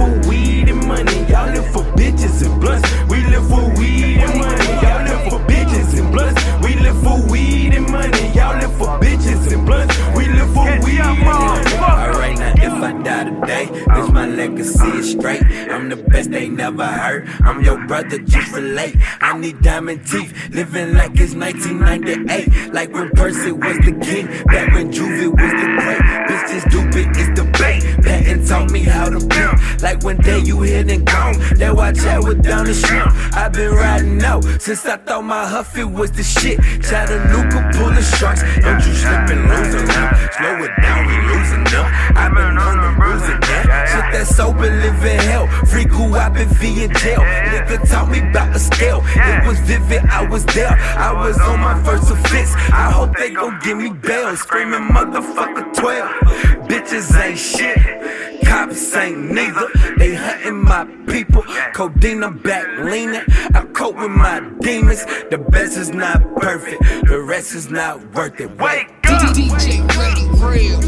for weed and money, y'all live for bitches and blunts. We live for weed and money, y'all live for bitches and blunts. We live for weed and money, y'all live for bitches and blunts. We live for weed and money. Alright, now if I die today, bitch, my legacy is straight. I'm the best they never heard. I'm your brother, just relate. I need diamond teeth, living like it's 1998. Like when Percy was the king, back when Juvie was the great. Bitch, this stupid is debate. Patton taught me how to build. Like one day you hit and gone, that watch out with down the shrimp. I've been riding out since I thought my Huffy was the shit. Chattanooga pulling sharks, don't you slip and lose them now. Slow it down, we losing them. I've been on the bruising now. Shit that's sober, live in hell. Free cool, I've been in jail. Nigga taught me about a scale. It was vivid, I was there. I was on my first offense. I hope they gon' give me bail. Screaming motherfucker 12. Bitches ain't shit. Cops ain't neither. They hunting my people. Codeine, I'm back leaning. I cope with my demons. The best is not perfect. The rest is not worth it. Wake up! DJ Ready Real.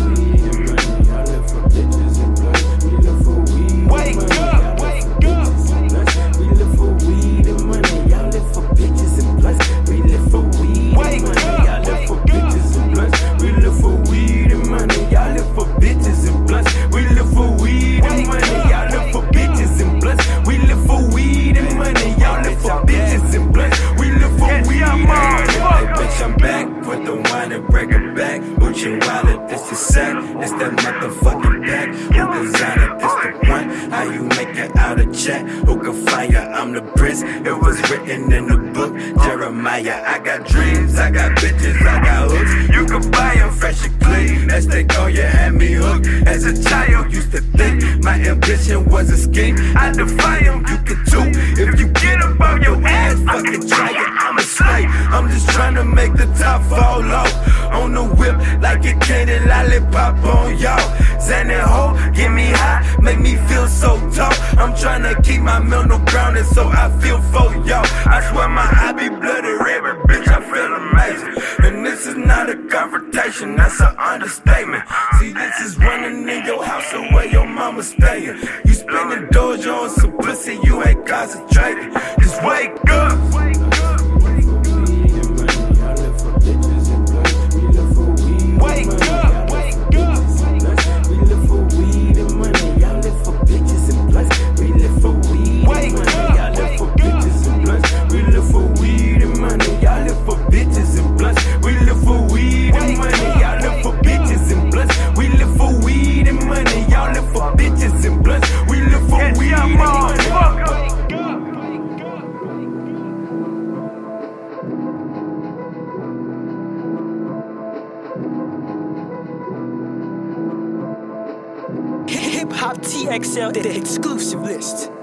Wake up! Wake up! We live for weed and money. Y'all live for bitches and blunts. We live for weed and money. Y'all live for bitches and blunts. We live for weed and money. Y'all live for bitches and blunts. We live for weed and money. Y'all live for bitches and blunts. We live for weed and money. Y'all live for bitches and blunts. We live for weed and money. Hey bitch, I'm back with the wine and break it back. Gucci wallet, this is sack. It's that motherfucking back. Who designed it? This the one. How you make it out of chat? Who can fire? I'm the prince. It was written in the book, Jeremiah. I got dreams, I got bitches, I got hooks. You can buy them fresh and clean. As they go, you had me hooked. As a child, used to think my ambition was a scheme. I defy them, you can too. If you get up on your ass, fucking try it. I'm a slave. I'm just trying to make the top fall off. On the whip, like a candy lollipop on y'all. Xanax ho, get me high, make me feel so tall. I'm trying to keep my mental grounded, so I feel for y'all. I swear my eye be bloody red, but bitch, I feel amazing. And this is not a confrontation, that's an understatement. See, this is running in your house or where your mama staying. You spending dojo on some pussy, you ain't concentrating. Just wake up. Wake up, wake up. We live for weed and money. Y'all live for bitches and blunts. We live for weed and money. Y'all live for bitches and blunts. We live for weed and money. Y'all live for bitches and blunts. We live for weed and money. Y'all live for bitches and blunts. We live for weed and money. Y'all live for bitches and blunts. We live for weed and money. Hip Hop TXL, the exclusive list.